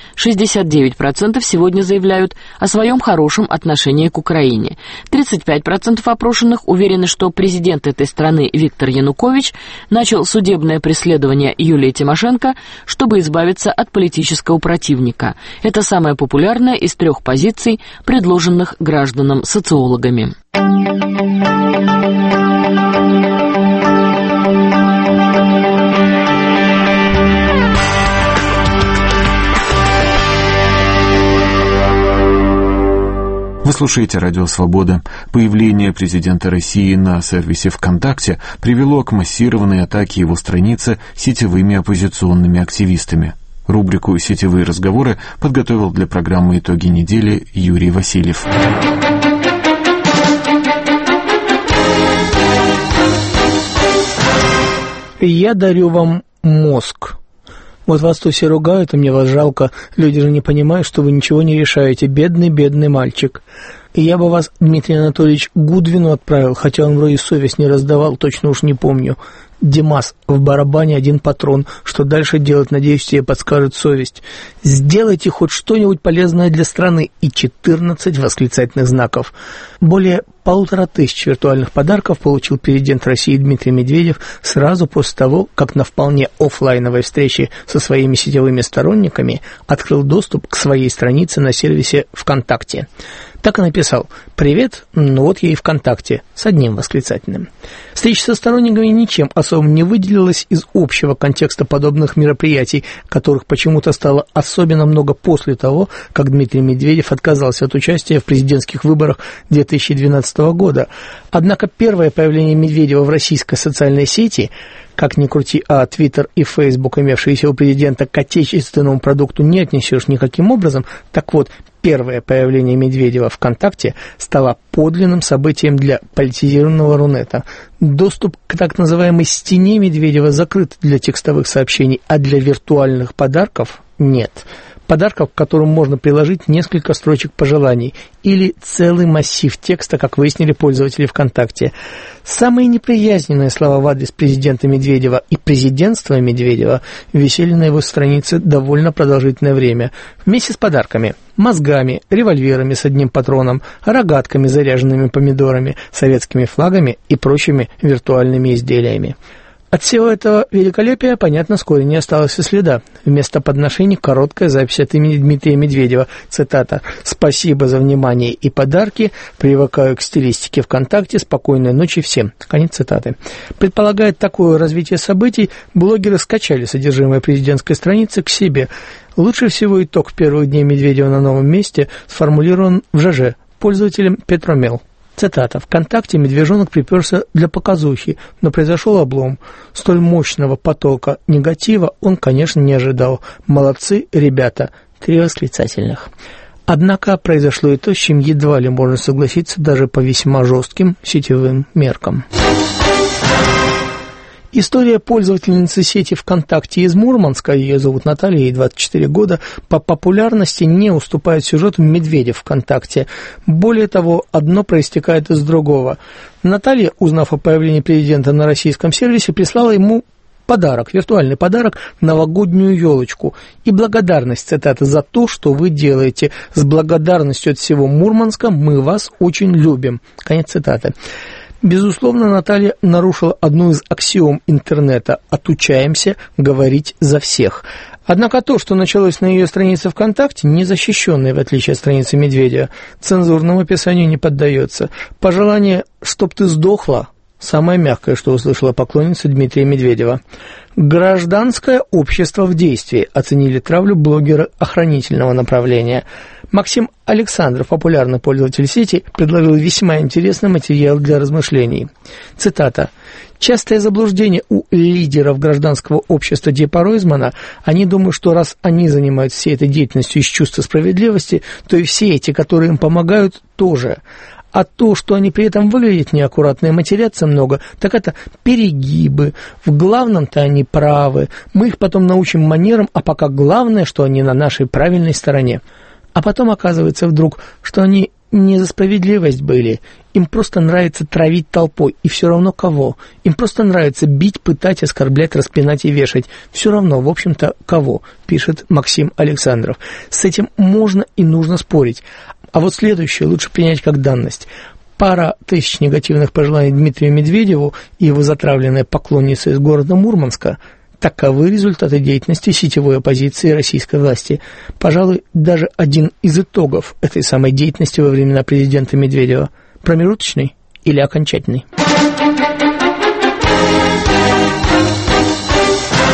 [SPEAKER 4] 69% сегодня заявляют о своем хорошем отношении к Украине. 35% опрошенных уверены, что президент этой страны Виктор Янукович начал судебное преследование Юлии Тимошенко, чтобы избавиться от политического противника. Это самая популярная из 3 позиций, предложенных гражданам социологами.
[SPEAKER 1] Вы слушаете «Радио Свобода». Появление президента России на сервисе ВКонтакте привело к массированной атаке его страницы сетевыми оппозиционными активистами. Рубрику «Сетевые разговоры» подготовил для программы «Итоги недели» Юрий Васильев.
[SPEAKER 12] Я дарю вам мозг. Вот вас то все ругают, и мне вас жалко. Люди же не понимают, что вы ничего не решаете. Бедный мальчик. И я бы вас, Дмитрий Анатольевич, Гудвину отправил, хотя он вроде совесть не раздавал, точно уж не помню. Димас, в барабане один патрон. Что дальше делать, надеюсь, тебе подскажет совесть. Сделайте хоть что-нибудь полезное для страны. И 14 восклицательных знаков. Более 1500 виртуальных подарков получил президент России Дмитрий Медведев сразу после того, как на вполне офлайновой встрече со своими сетевыми сторонниками открыл доступ к своей странице на сервисе ВКонтакте. Так и написал: «Привет, ну вот я и ВКонтакте», с одним восклицательным. Встреча со сторонниками ничем особым не выделилась из общего контекста подобных мероприятий, которых почему-то стало особенно много после того, как Дмитрий Медведев отказался от участия в президентских выборах 2012 года. Однако первое появление Медведева в российской социальной сети, как ни крути, а Твиттер и Фейсбук, имевшиеся у президента, к отечественному продукту не отнесешь никаким образом, так вот, первое появление Медведева ВКонтакте стало подлинным событием для политизированного Рунета. Доступ к так называемой стене Медведева закрыт для текстовых сообщений, а для виртуальных подарков нет. Подарков, к которым можно приложить несколько строчек пожеланий или целый массив текста, как выяснили пользователи ВКонтакте. Самые неприязненные слова в адрес президента Медведева и президентства Медведева висели на его странице довольно продолжительное время, вместе с подарками: мозгами, револьверами с одним патроном, рогатками, заряженными помидорами, советскими флагами и прочими виртуальными изделиями. От всего этого великолепия, понятно, вскоре не осталось и следа. Вместо подношений короткая запись от имени Дмитрия Медведева. Цитата: «Спасибо за внимание и подарки. Привыкаю к стилистике ВКонтакте. Спокойной ночи всем». Конец цитаты. Предполагая такое развитие событий, блогеры скачали содержимое президентской страницы к себе. Лучше всего итог первых дней Медведева на новом месте сформулирован в ЖЖ пользователем Петромел. Цитата: «ВКонтакте медвежонок приперся для показухи, но произошел облом. Столь мощного потока негатива он, конечно, не ожидал. Молодцы, ребята». 3 восклицательных. Однако произошло и то, с чем едва ли можно согласиться даже по весьма жестким сетевым меркам. История пользовательницы сети ВКонтакте из Мурманска, ее зовут Наталья, ей 24 года, по популярности не уступает сюжету Медведев ВКонтакте. Более того, одно проистекает из другого. Наталья, узнав о появлении президента на российском сервисе, прислала ему подарок, виртуальный подарок, новогоднюю елочку. И благодарность, цитата: «за то, что вы делаете. С благодарностью от всего Мурманска мы вас очень любим». Конец цитаты. Безусловно, Наталья нарушила одну из аксиом интернета: «отучаемся говорить за всех». Однако то, что началось на ее странице ВКонтакте, не защищенной, в отличие от страницы Медведева, цензурному описанию не поддается. Пожелание «чтоб ты сдохла» — самое мягкое, что услышала поклонница Дмитрия Медведева. «Гражданское общество в действии» оценили травлю блогера охранительного направления. Максим Александров, популярный пользователь сети, предложил весьма интересный материал для размышлений. Цитата: «Частое заблуждение у лидеров гражданского общества типа Ройзмана. Они думают, что раз они занимаются всей этой деятельностью из чувства справедливости, то и все эти, которые им помогают, тоже. А то, что они при этом выглядят неаккуратно и матерятся много, так это перегибы. В главном-то они правы. Мы их потом научим манерам, а пока главное, что они на нашей правильной стороне». А потом оказывается вдруг, что они не за справедливость были. Им просто нравится травить толпой, и все равно кого. Им просто нравится бить, пытать, оскорблять, распинать и вешать. Все равно, в общем-то, кого, пишет Максим Александров. С этим можно и нужно спорить. А вот следующее лучше принять как данность. Пара тысяч негативных пожеланий Дмитрию Медведеву и его затравленная поклонница из города Мурманска — таковы результаты деятельности сетевой оппозиции российской власти. Пожалуй, даже один из итогов этой самой деятельности во времена президента Медведева. Промежуточный или окончательный?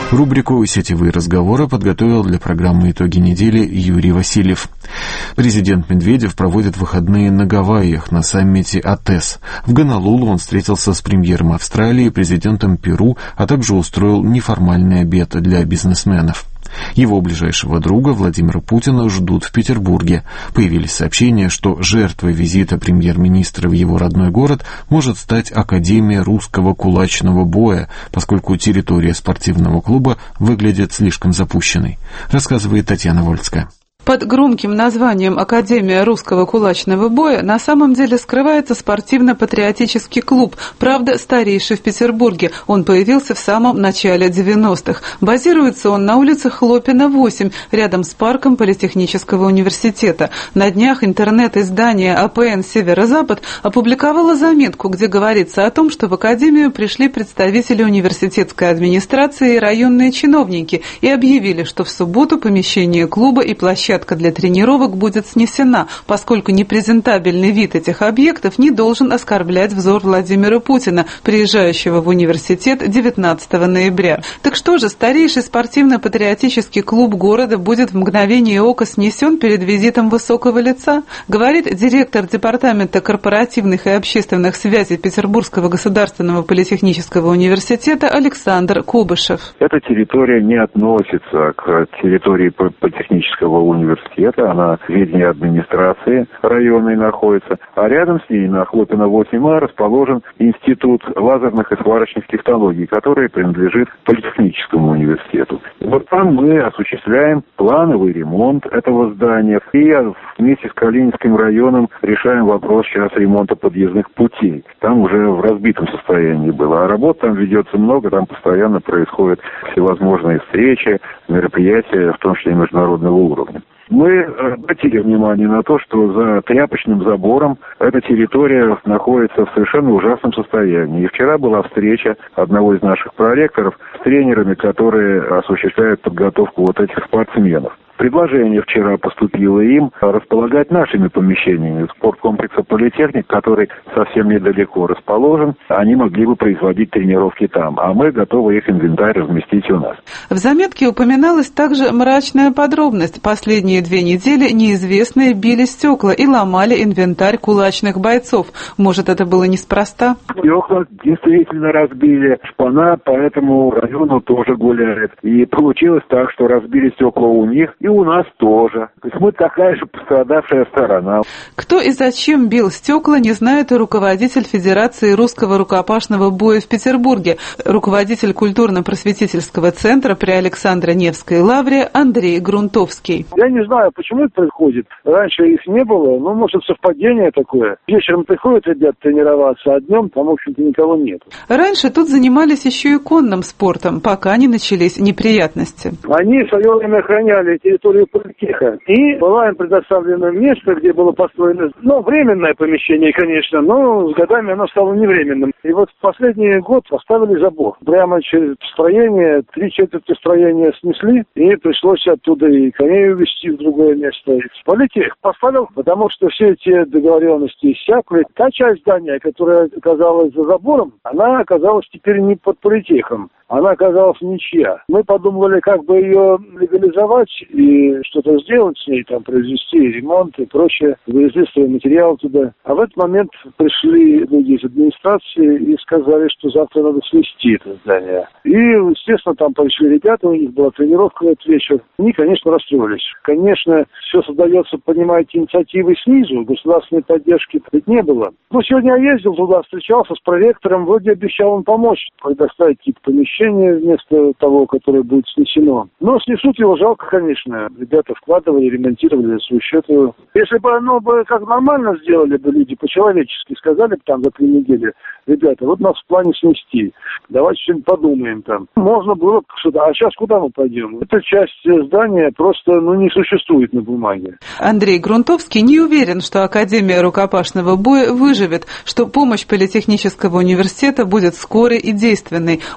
[SPEAKER 1] Рубрику «Сетевые разговоры» подготовил для программы «Итоги недели» Юрий Васильев. Президент Медведев проводит выходные на Гавайях на саммите АТЭС. В Гонолулу он встретился с премьером Австралии, президентом Перу, а также устроил неформальный обед для бизнесменов. Его ближайшего друга Владимира Путина ждут в Петербурге. Появились сообщения, что жертвой визита премьер-министра в его родной город может стать Академия русского кулачного боя, поскольку территория спортивного клуба выглядит слишком запущенной, рассказывает Татьяна Вольская.
[SPEAKER 13] Под громким названием «Академия русского кулачного боя» на самом деле скрывается спортивно-патриотический клуб, правда, старейший в Петербурге. Он появился в самом начале 90-х. Базируется он на улице Хлопина, 8, рядом с парком Политехнического университета. На днях интернет-издание АПН «Северо-Запад» опубликовало заметку, где говорится о том, что в Академию пришли представители университетской администрации и районные чиновники и объявили, что в субботу помещение клуба и площадка для тренировок будет снесена, поскольку непрезентабельный вид этих объектов не должен оскорблять взор Владимира Путина, приезжающего в университет 19 ноября. Так что же, старейший спортивно-патриотический клуб города будет в мгновение ока снесен перед визитом высокого лица? Говорит директор Департамента корпоративных и общественных связей Петербургского государственного политехнического университета Александр Кубышев.
[SPEAKER 14] Эта территория не относится к территории политехнического университета, она в ведении администрации районной находится, а рядом с ней на Хлопина 8А расположен Институт лазерных и сварочных технологий, который принадлежит Политехническому университету. И вот там мы осуществляем плановый ремонт этого здания и вместе с Калининским районом решаем вопрос сейчас ремонта подъездных путей. Там уже в разбитом состоянии было, а работ там ведется много, там постоянно происходят всевозможные встречи, мероприятия, в том числе и международного уровня. Мы обратили внимание на то, что за тряпочным забором эта территория находится в совершенно ужасном состоянии. И вчера была встреча одного из наших проректоров с тренерами, которые осуществляют подготовку вот этих спортсменов. Предложение вчера поступило им располагать нашими помещениями спорткомплекса «Политехник», который совсем недалеко расположен. Они могли бы производить тренировки там, а мы готовы их инвентарь разместить у нас.
[SPEAKER 13] В заметке упоминалась также мрачная подробность. Последние 2 недели неизвестные били стекла и ломали инвентарь кулачных бойцов. Может, это было неспроста?
[SPEAKER 14] Стекла действительно разбили, шпана по этому району тоже гуляет. И получилось так, что разбили стекла у них, и у нас тоже. То есть мы такая же пострадавшая сторона.
[SPEAKER 13] Кто и зачем бил стекла, не знает и руководитель Федерации русского рукопашного боя в Петербурге, руководитель культурно-просветительского центра при Александро-Невской лавре Андрей Грунтовский.
[SPEAKER 15] Я не знаю, почему это происходит. Раньше их не было, но может совпадение такое. Вечером приходят ребят тренироваться, а днем там, в общем-то, никого нет.
[SPEAKER 13] Раньше тут занимались еще и конным спортом, пока не начались неприятности.
[SPEAKER 15] Они в свое время охраняли территорию политеха. И было им предоставлено место, где было построено, временное помещение, конечно, но с годами оно стало невременным. И вот в последний год поставили забор. Прямо через строение, 3/4 строения снесли, и пришлось оттуда и коней увезти в другое место. Политех поставил, потому что все эти договоренности иссякли. Та часть здания, которая оказалась за забором, она оказалась теперь не под политехом. Она оказалась ничья. Мы подумали, как бы ее легализовать и что-то сделать с ней, там, произвести ремонт и прочее. Завезли стройматериал туда. А в этот момент пришли люди из администрации и сказали, что завтра надо снести это здание. И, естественно, там пришли ребята, у них была тренировка в этот вечер. Они, конечно, расстроились. Конечно, все создается, понимаете, инициативой снизу, государственной поддержки ведь не было. Но сегодня я ездил туда, встречался с проректором, вроде обещал он помочь, предоставить какие-то помещения вместо того, которое будет снесено. Но снесут его жалко, конечно. Ребята вкладывали, ремонтировали за свой счет его. Если бы оно бы как нормально сделали бы люди, по-человечески сказали бы там за 3 недели, ребята, вот нас в плане снести, давайте что-нибудь подумаем там. Можно было что-то, а сейчас куда мы пойдем? Эта часть здания просто не существует на бумаге.
[SPEAKER 13] Андрей Грунтовский не уверен, что Академия рукопашного боя выживет, что помощь Политехнического университета будет скорой и действенной. Он сетует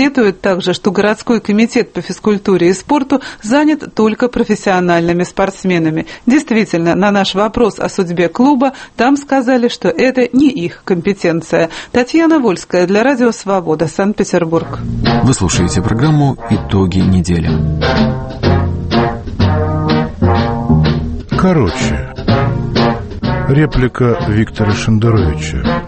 [SPEAKER 13] отметует также, что городской комитет по физкультуре и спорту занят только профессиональными спортсменами. Действительно, на наш вопрос о судьбе клуба там сказали, что это не их компетенция. Татьяна Вольская для Радио Свобода, Санкт-Петербург.
[SPEAKER 1] Вы слушаете программу «Итоги недели».
[SPEAKER 16] Короче. Реплика Виктора Шендеровича.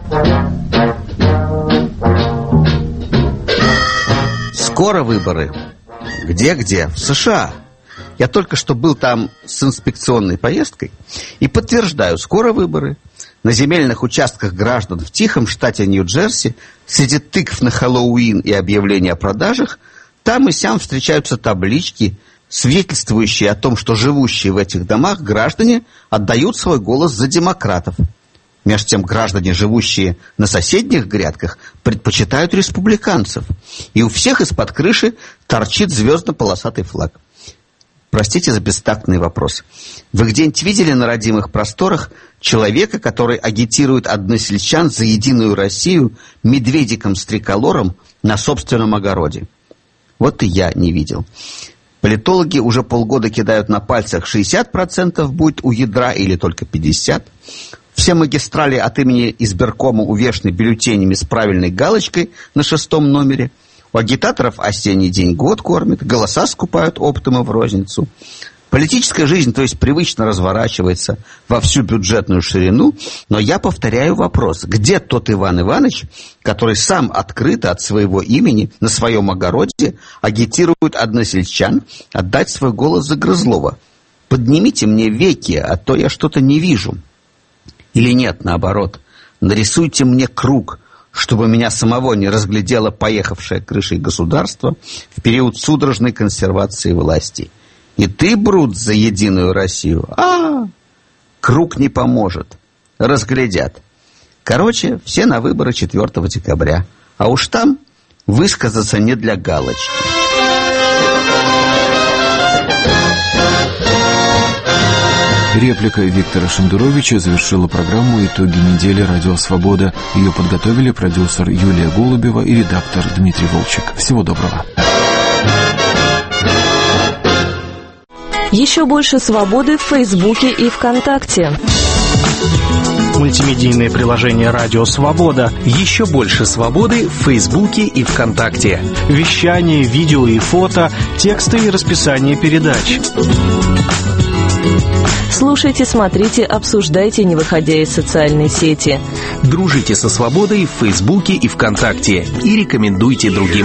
[SPEAKER 17] Скоро выборы. Где? В США. Я только что был там с инспекционной поездкой и подтверждаю, скоро выборы. На земельных участках граждан в тихом штате Нью-Джерси среди тыкв на Хэллоуин и объявлений о продажах там и сям встречаются таблички, свидетельствующие о том, что живущие в этих домах граждане отдают свой голос за демократов. Между тем граждане, живущие на соседних грядках, предпочитают республиканцев. И у всех из-под крыши торчит звездно-полосатый флаг. Простите за бестактный вопрос. Вы где-нибудь видели на родимых просторах человека, который агитирует односельчан за Единую Россию медведиком-стреколором на собственном огороде? Вот и я не видел. Политологи уже полгода кидают на пальцах 60% будет у ядра или только 50%. Все магистрали от имени избиркома увешаны бюллетенями с правильной галочкой на 6-м номере. У агитаторов осенний день год кормят, голоса скупают оптом и в розницу. Политическая жизнь, то есть, привычно разворачивается во всю бюджетную ширину, но я повторяю вопрос. Где тот Иван Иванович, который сам открыто от своего имени на своем огороде агитирует односельчан отдать свой голос за Грызлова? Поднимите мне веки, а то я что-то не вижу. Или нет, наоборот, нарисуйте мне круг, чтобы меня самого не разглядело поехавшее крышей государство в период судорожной консервации власти. И ты, Брут, за Единую Россию? Круг не поможет. Разглядят. Короче, все на выборы 4 декабря. А уж там высказаться не для галочки.
[SPEAKER 1] Реплика Виктора Шендеровича завершила программу «Итоги недели. Радио Свобода». Ее подготовили продюсер Юлия Голубева и редактор Дмитрий Волчек. Всего доброго.
[SPEAKER 4] Еще больше свободы в Фейсбуке и ВКонтакте.
[SPEAKER 18] Мультимедийное приложение «Радио Свобода». Еще больше свободы в Фейсбуке и ВКонтакте. Вещание, видео и фото, тексты и расписание передач.
[SPEAKER 4] Слушайте, смотрите, обсуждайте, не выходя из социальной сети.
[SPEAKER 18] Дружите со свободой в Фейсбуке и ВКонтакте. И рекомендуйте другим.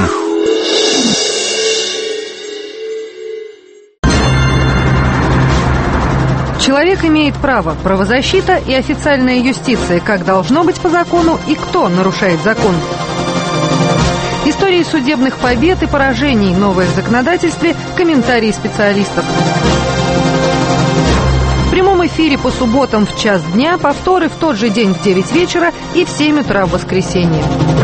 [SPEAKER 19] Человек имеет право, правозащита и официальная юстиция, как должно быть по закону и кто нарушает закон. Истории судебных побед и поражений, новое в законодательстве, комментарии специалистов. В прямом эфире по субботам в час дня, повторы в тот же день в 9 вечера и в 7 утра в воскресенье.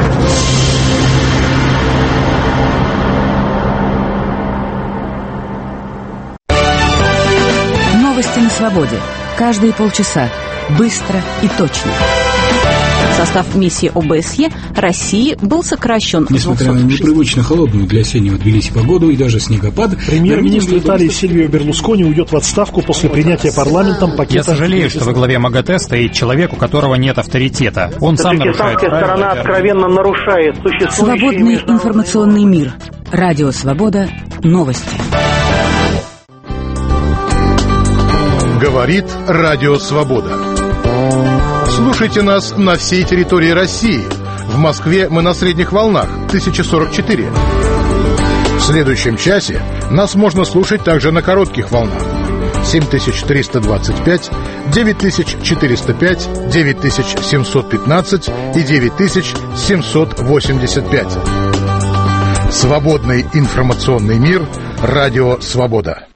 [SPEAKER 4] Новости на свободе. Каждые полчаса. Быстро и точно. Состав миссии ОБСЕ России был сокращен.
[SPEAKER 20] Несмотря на непривычно холодную для осеннего Тбилиси погоду и даже снегопад,
[SPEAKER 6] премьер-министр Италии Сильвио Берлускони уйдет в отставку после принятия парламентом пакета.
[SPEAKER 21] Я сожалею, что во главе МАГАТЭ стоит человек, у которого нет авторитета. Он сам нарушает правила.
[SPEAKER 22] Сторона откровенно нарушает существующие...
[SPEAKER 4] Свободный информационный мир. Радио Свобода. Новости.
[SPEAKER 16] Говорит Радио Свобода. Слушайте нас на всей территории России. В Москве мы на средних волнах 1044. В следующем часе нас можно слушать также на коротких волнах 7325, 9405, 9715 и 9785. Свободный информационный мир. Радио Свобода.